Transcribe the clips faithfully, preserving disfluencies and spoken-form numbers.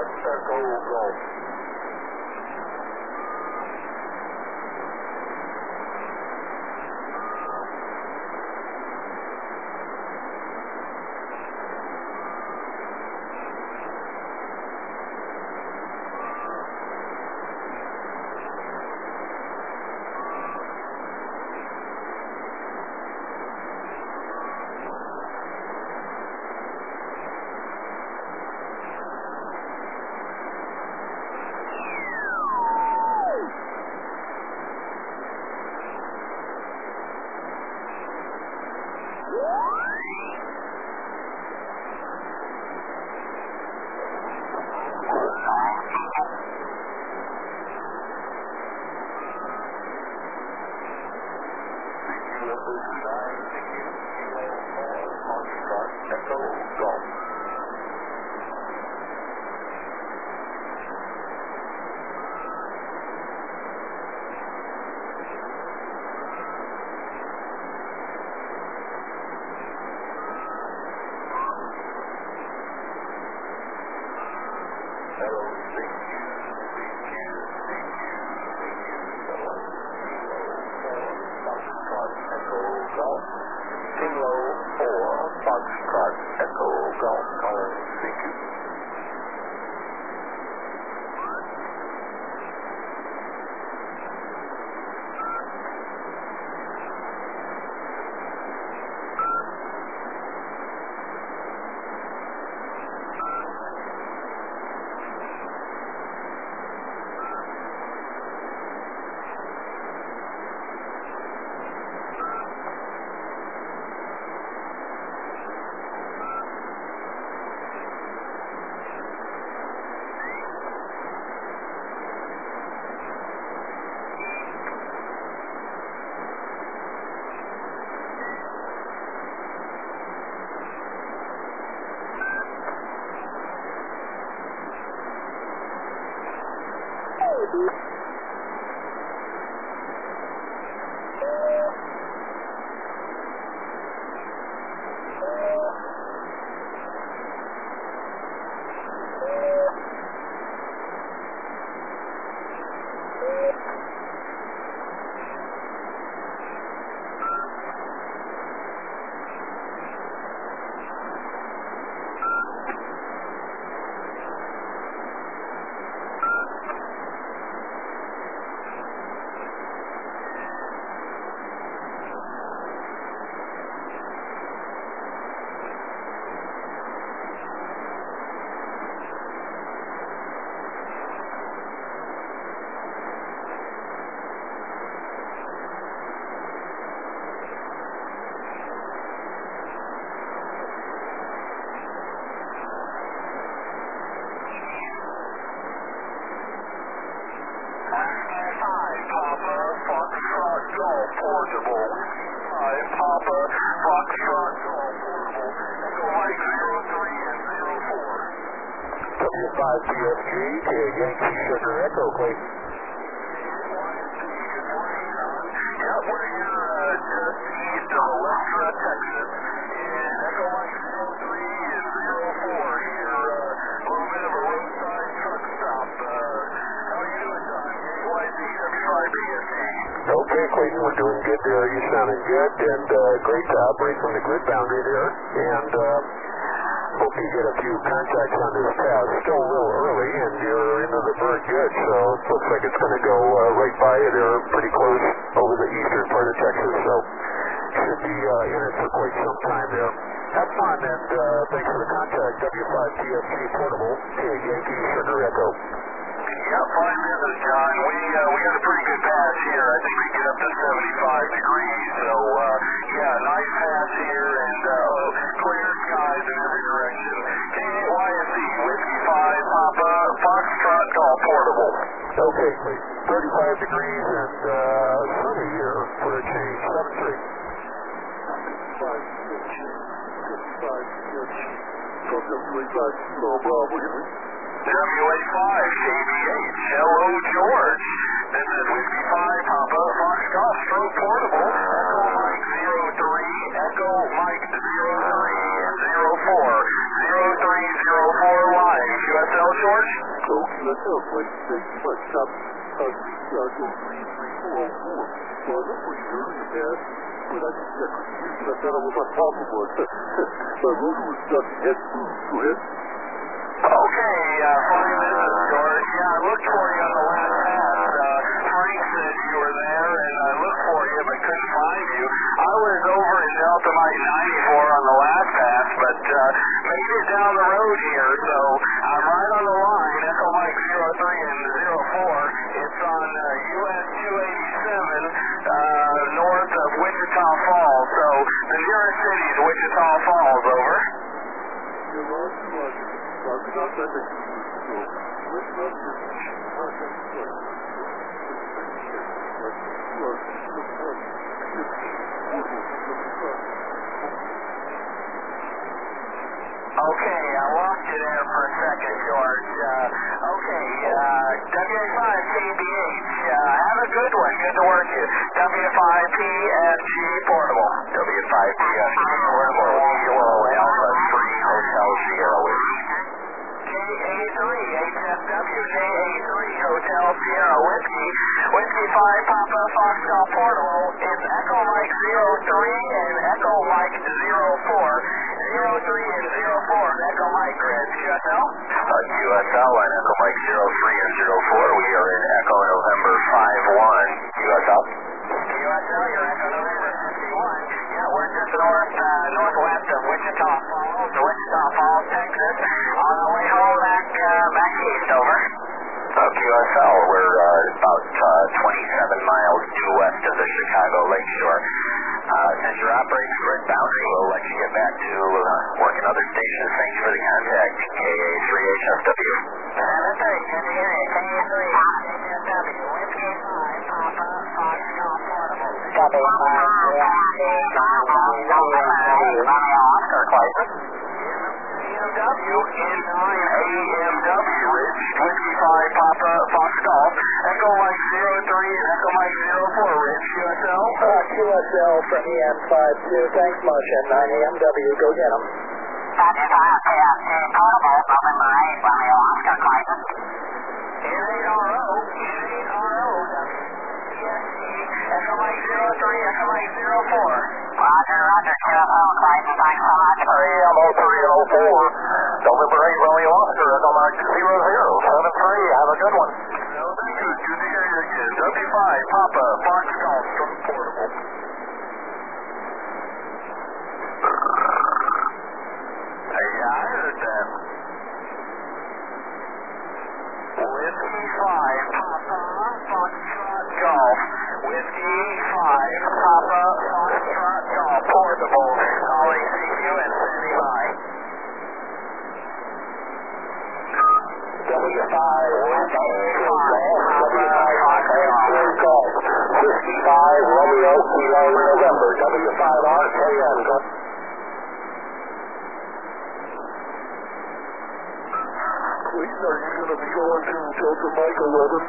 Foxtrot Echo Golf. W five T F G to Yankee Sugar Echo, Clayton. Yeah, we're here uh, just east of Alestra, Texas, and Echo Mike zero three and zero four here. Uh, a little bit of a roadside truck stop. Uh, how are you doing, John? K Y Z W five T F G. Okay, Clayton, we're doing good there. You're sounding good, and uh, great job right from the grid boundary there. And uh, hope you get a few contacts on this path. Still a little early, and you're into the bird good, so it looks like it's going to go uh, right by you. They're pretty close over the eastern part of Texas, so should be uh, in it for quite some time there. Have fun, and uh, thanks for the contact. W five T F G Portable, Yankee Sugar Echo. Yeah, fine business, John. We uh, we got a pretty good pass here. I think we get up to seventy-five degrees. So uh, yeah, nice pass here, and uh, clear skies in every direction. K Y Z Whiskey Five Papa Foxtrot Golf Portable. Okay, please. thirty-five degrees and uh, sunny here for a change. seven three. fifty-five fifty-five Program twenty-five. No problem. W A five K B H, hello George. This is Whiskey five Papa Foxtrot Stroke Portable, Echo Mike zero three, Echo Mike zero three zero four, zero three zero four live, U S L George. George? Okay, let's have like thank you much. Um, uh, uh, go three three four oh four. Well, that's pretty early in that, but I just I couldn't hear you. I thought I was on top of one. My rotor was stuck in head. Go ahead. Okay, uh, fine, this is George. Yeah, I looked for you on the last pass. Uh, Frank said you were there, and I looked for you, but couldn't find you. I was over in Delta Mike ninety-four on the last pass, but uh, made it down the road here, so I'm right on the line, Echo Mike zero three and zero four. It's on uh, U S two eighty-seven, uh, north of Wichita Falls, so the nearest city is Wichita Falls, over. You're on to Roger. Roger, not that they can use it. So, let's not just contact the flight. Like, you are the one. Okay, I lost you there for a second, George. Uh, okay, uh, W five P B H, uh, have a good one. Good to work you. W five P F G Portable. W five P F G Portable, Kilo Alpha three Hotel Sierra Whiskey. J A three H F W, J A three Hotel Sierra Whiskey. Whiskey five Papa Foxtrot Portable. It's Echo Mike zero three and Echo Mike zero four. zero three and zero four, Echo Mike Grid, U S L? Uh, U S L and Echo Mike zero three and zero four, we are in Echo November five one, U S L? U S L, you're Echo November fifty-one. Yeah, we're just north, uh, northwest of Wichita Falls, Wichita Falls, Texas. On our way home back, uh, back east, over. Uh, Q S L, we're uh, about uh, twenty-seven miles due west of the Chicago Lakeshore. Uh, since you're operating grid boundary, we'll let you get back to uh, working other stations. Thanks for the contact. K A three H F W. seven three, good to hear you. K A three H F W. Whiskey five, Papa, Foxtrot Portable. W five, Romeo Oscar, Clayton. A M W in nine A M W, Ridge, Whiskey five, Papa, Foxtrot. Echo Mike zero three and Echo Mike zero four, Ridge, Q S L. Uh, Q S L from E M five two, thanks much, and nine A M W, go get them. W five P F G Portable, November eight, Romeo Oscar, Clayton. N eight R O, N eight R O, P S G, Echo Mike zero three, Echo Mike zero four. Roger, Roger, Q S L, Clayton, thanks so much. three M oh three and oh four, November eight, Romeo Oscar, Echo Mike zero zero, seven three, have a good one. No, thank you, good to hear you again. W five, Papa, Foxtrot, Portable. Yeah, I heard that. Whiskey five, Papa, Foxtrot, Golf. Whiskey five, Papa, Foxtrot, Golf. Portable, calling C Q and standing by. W five, Whiskey five, Golf. Whiskey five, Romeo, Kilo, November, W five R K N. Clayton, are you going to be going to Delta Mike eleven?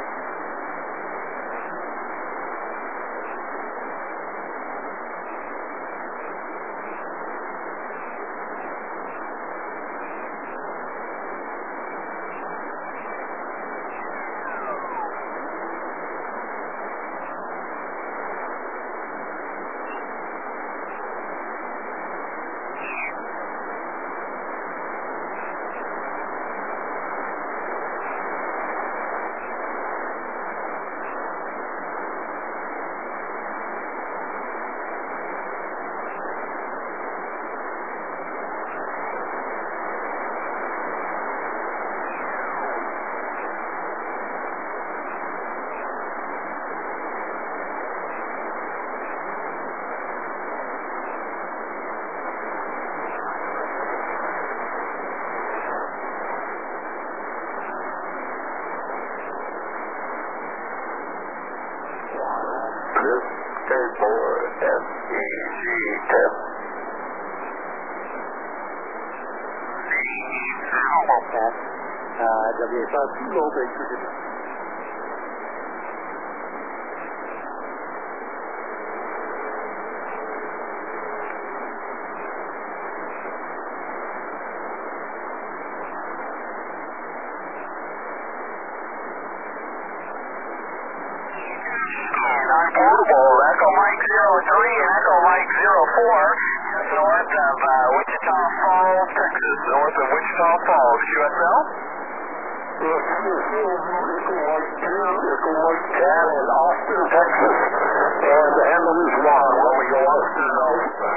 Uh, W five Kilo, thanks for giving us. three and Echo Mike zero four, just north of uh, Wichita Falls, Texas, north of Wichita Falls, Q S L. ten in Austin, Texas, and the handle is one. Romeo Oscar Alpha.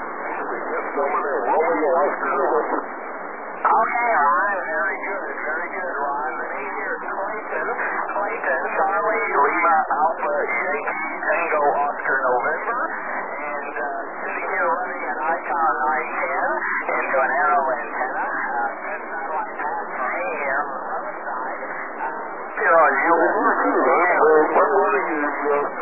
Romeo Oscar Alpha. Okay, Ron, very good, very good, Ron. The name here is Clayton. Clayton, Charlie, Lima, Alpha, Yankee, Tango, Oscar, November. And uh, sitting here running an Icon nine ten into an arrow antenna. Uh, good satellite path for me here on the left side. Uh, here on you. What one of you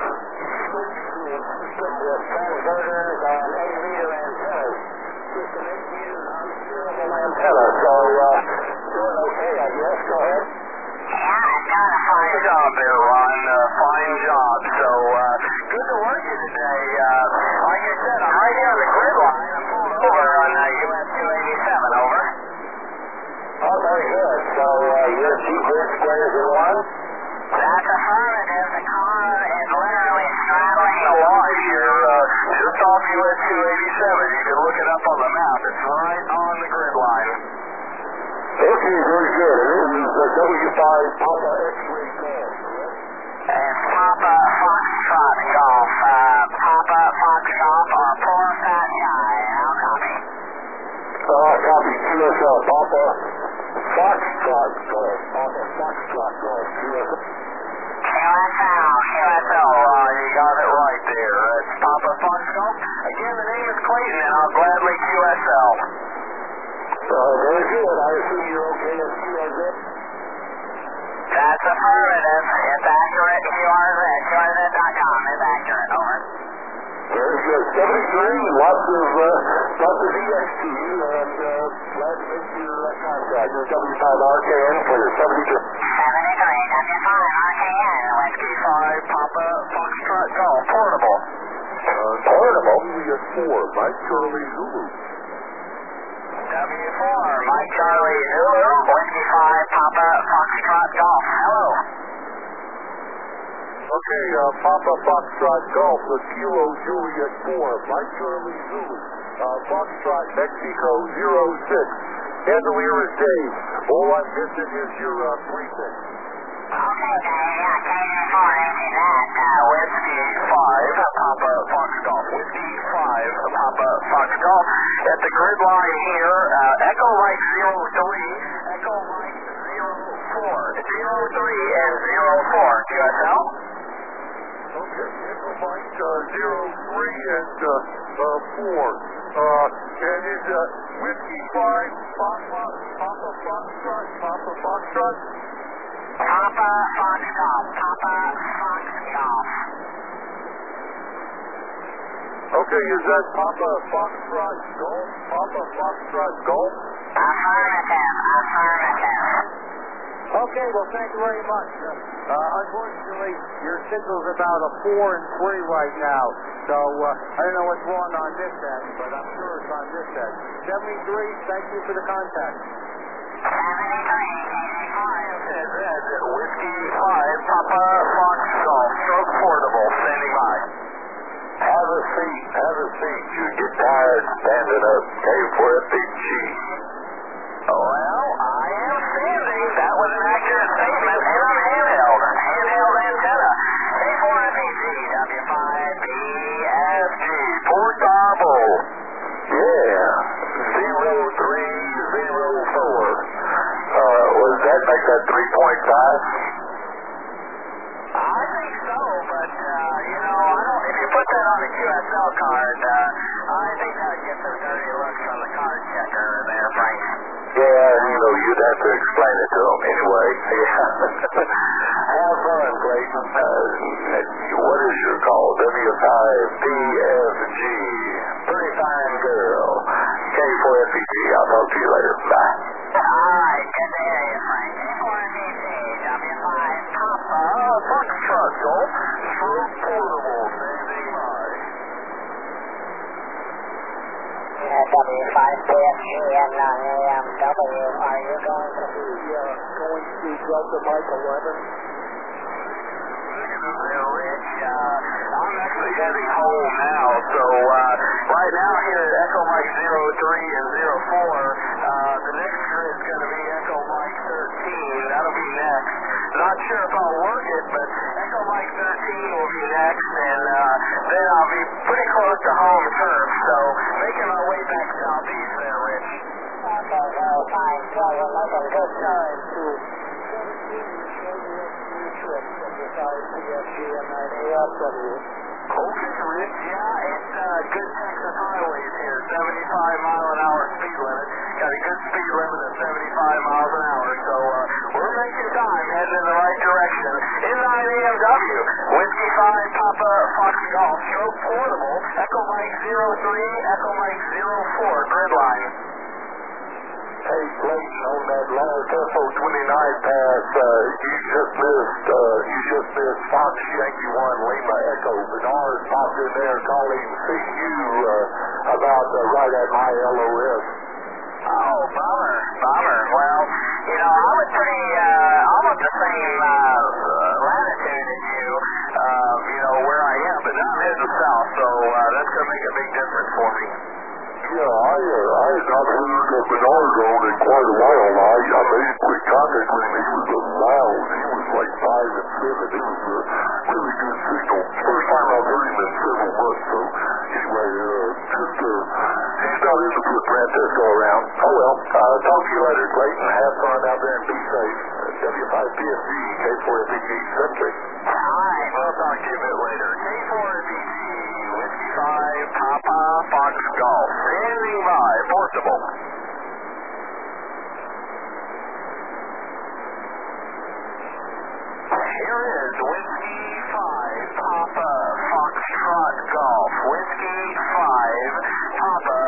transverters on eight meter antennas? Just an eight meter non-steerable antenna. So, uh, doing okay, I guess. Go ahead. Yeah, I've got a fine job there, Ron. Uh, fine job. So, uh, good to work you today. Uh, like I said, I'm right here on the grid line. I'm pulled over on uh, U S two eighty-seven, over. Oh, very good. So, uh, you're two grid squares in one? That's affirmative. The car is literally straddling the line here, uh, just off U S two eighty-seven. You can look it up on the map. It's right on the grid line. Okay, very good. And this is the W five Papa X-ray Golf. It's Papa Foxtrot Golf. Uh, Papa Foxtrot or poor fat guy. I'll copy. Uh, copy Q S L. Papa Foxtrot Golf. Papa Foxtrot Golf. Q S L. Q S L, Q S L, uh, you got it right there. It's Papa Foxtrot. Again, the name is Clayton, and I'll gladly Q S L. Uh, very good. I assume you're okay at Q R Z? That's affirmative. It's accurate. Q R Z. Q R Z dot com is accurate. Over. Very good. seventy-three, lots of, uh, lots of E X T, and, uh, glad to make your uh, contact. Your W five R K N for your seventy-three. seventy-three, W five R K N, Whiskey five, Papa Foxtrot Golf, portable. Uh, portable? Juliet four, Mike Charlie Zulu. W four, Mike Charlie Zulu, Whiskey five, Papa Foxtrot Golf. Hello. Okay, uh, Papa Foxtrot Golf, the Kilo Juliet four, Mike Charlie Zulu, uh, Foxtrot Mexico zero six. Bandolier is Dave. All I'm missing is your uh, prefix. Okay, Dave, yeah, K four, empty that. Uh, Whiskey five, Papa Fox Golf. Whiskey five, Papa Fox Golf. At the grid line here, uh, Echo Mike zero three, Echo Mike zero four, zero three and zero four, Q S L. Okay, Echo Mike uh, zero three and uh, uh, four. Uh, and is uh, Whiskey five, Papa, Papa Foxtrot, Papa Foxtrot? Papa Fox Golf, Papa Fox Golf. Okay, is that Papa Foxtrot Golf? Papa Foxtrot Golf? Affirmative, affirmative. Okay, well, thank you very much. Uh, unfortunately, your signal's about a four and three right now. So uh, I don't know what's wrong on this end, but I'm sure it's on this end. seventy-three, thank you for the contact. seventy-three, eighty-five, Whiskey five, Papa Fox Golf, stroke portable, standing by. Have a seat, have a seat. You get tired standing up. K for a big G. Well, I am standing. That was an accurate statement, and I'm handheld. Handheld antenna. K four F E G, W five B S G, portable. Yeah, zero three zero four. Uh, was that make that three point five? I think so, but, uh, you know, I don't, if you put that on a Q S L card, uh, I think that would get some dirty looks from the card checker there, Frank. Yeah, you know, you'd have to explain it to them anyway. Yeah. Have fun, Clayton. Uh, what is your call? W five B F G. Pretty fine girl. K four F E G. I'll talk to you later. Bye. All right, good to hear you, Frank. K four F E G, W five, Papa Foxtrot Golf, stroke portable, standing by. W five B F G and uh, A M W, are you going to be uh, going to Delta Mike eleven? Rich, uh, I'm actually heading home now, so So uh, right now here at Echo Mike zero three and zero four, uh, the next grid is going to be Echo Mike thirteen. That'll be next. Not sure if I'll work it, but Echo Mike thirteen will be next, and uh, then I'll be pretty close to home turf. So making my way back southeast there, Rich. Okay, well, fine. Well, we're making good time to seventeen new trips of the South P F G and nine A F W. Okay, Rich. Yeah, it's uh, good Texas highways here. seventy-five mile an hour speed limit. Got a good speed limit of seventy-five miles an hour. So uh, we're making time, heading in the right direction. In nine A M W, Whiskey five, Papa Fox Golf, stroke portable, Echo Mike zero three, Echo Mike zero four, grid line. Hey, Clayton, on that last F O twenty-nine pass, uh, you just missed, uh, you just missed Fox Yankee one Lima Echo. Bernard popped in there calling C U, uh, about uh, right at my L O S. Oh, bummer, bummer. Well, you know, I was pretty, uh, almost the same, uh, latitude as you, uh, you know, where I am, but now I'm heading to south, so, uh, that's going to make a big difference for me. Yeah, I, uh, I had not heard of Bernard on in quite a while. I, I made quick contact with him. He was uh, loud. He was like five and seven. It was a really good signal. First time I've heard him in several months, so anyway, uh, just, uh, he's not in the footprint. Just go around. Oh well, uh, talk to you later, Clayton. Have fun out there and be safe. Uh, W five P F G, K four F E G, Centric. Alright, we'll talk to you a bit later. K four F E G, Whiskey five, Papa Fox Golf. Standing by, portable. Here is Whiskey five, Papa Foxtrot Golf. Whiskey five, Papa